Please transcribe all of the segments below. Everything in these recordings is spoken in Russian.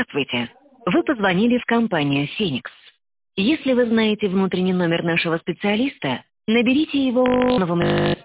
Здравствуйте. Вы позвонили в компанию «Феникс». Если вы знаете внутренний номер нашего специалиста, наберите его новым...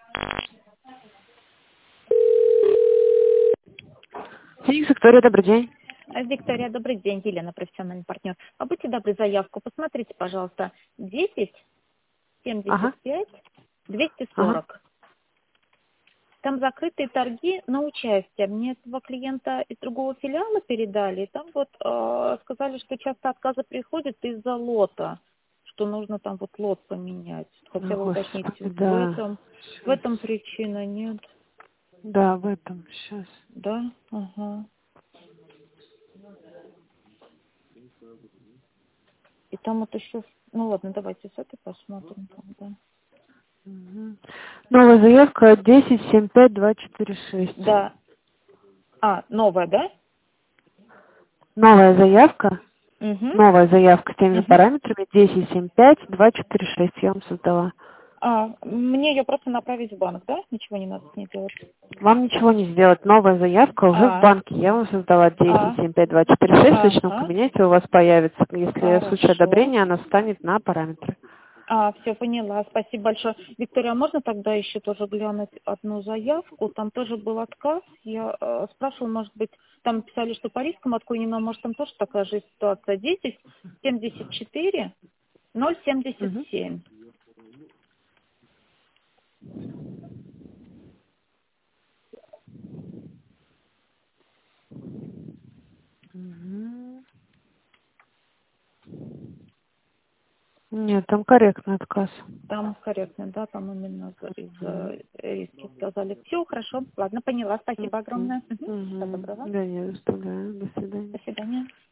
Феникс, Виктория, добрый день. Виктория, добрый день. Елена, профессиональный партнер. А будьте добры, заявку. Посмотрите, пожалуйста. 10 Ага, 75 ага. 240. Там закрытые торги на участие. Мне этого клиента из другого филиала передали. И там вот сказали, что часто отказы приходят из-за лота, что нужно там вот лот поменять. О, Хотела уточнить, Господи, в да. Сейчас. этом причина нет. Да, в этом. Сейчас. Да? Ага. И там вот еще... Ну ладно, давайте с этой посмотрим тогда. Мгм. Новая заявка 1075-246. Да. Новая, да? Новая заявка. Угу. Новая заявка с теми же Угу. параметрами 1075-246 я вам создала. Мне ее просто направить в банк, да? Ничего не надо с ней делать. Вам ничего не сделать. Новая заявка уже в А, банке. Я вам создала а, 1075-246. В личном ага, кабинете у вас появится. Если в случае хорошо. одобрения, она встанет на параметры. Все поняла. Спасибо большое. Виктория, а можно тогда еще тоже глянуть одну заявку? Там тоже был отказ. Я спрашивала, может быть, там писали, что по рискам отклонено, может, там тоже такая же ситуация. 10 74 Мгм. 077. Мгм. Нет, там корректный отказ. Там корректно, да, там именно из-за риски сказали. Все, хорошо. Ладно, поняла. Спасибо Мгм. огромное. Мгм. Всего Мгм. доброго. Да, не заставляю. До свидания. До свидания.